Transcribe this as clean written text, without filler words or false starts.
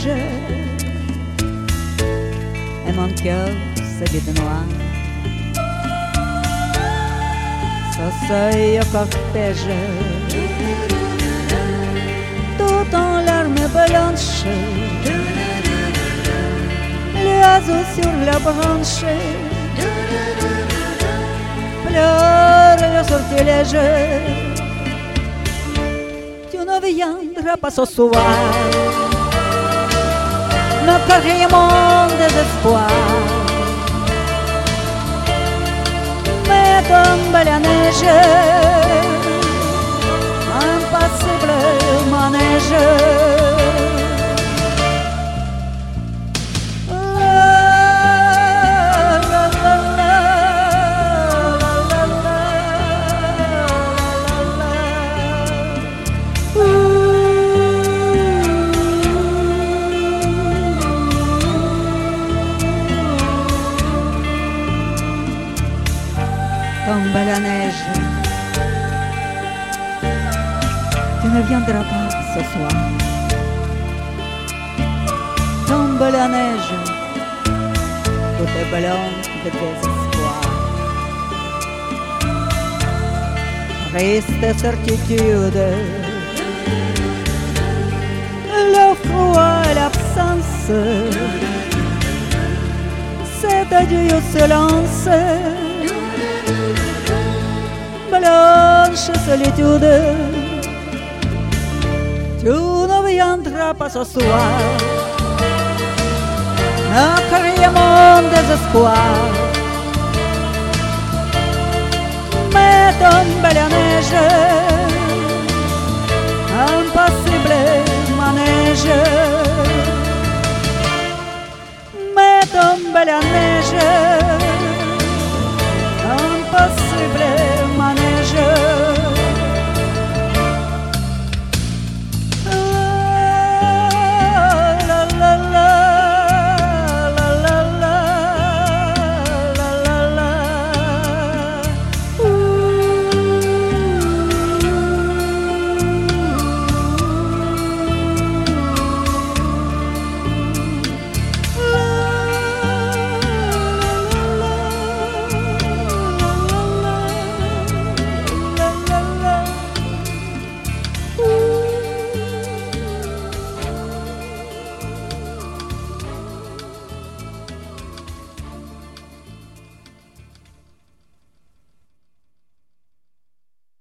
neige et mon cœur se vide noir. S'asseoir au cortège, tout en larmes blanches, l'oiseau sur la branche pleure le sortilège. Tu ne viendras pas ce soir, ne carrie mon désespoir. Mais tombe la neige, impassible manège. Tombe la neige, tu ne viendras pas ce soir. Tombe la neige, tout est blanc de désespoir. Triste certitude, le froid et l'absence, cet adieu se lance. Blanche solitude, tu ne viendras pas ce soir, ne crie mon désespoir. Mais tombe la neige,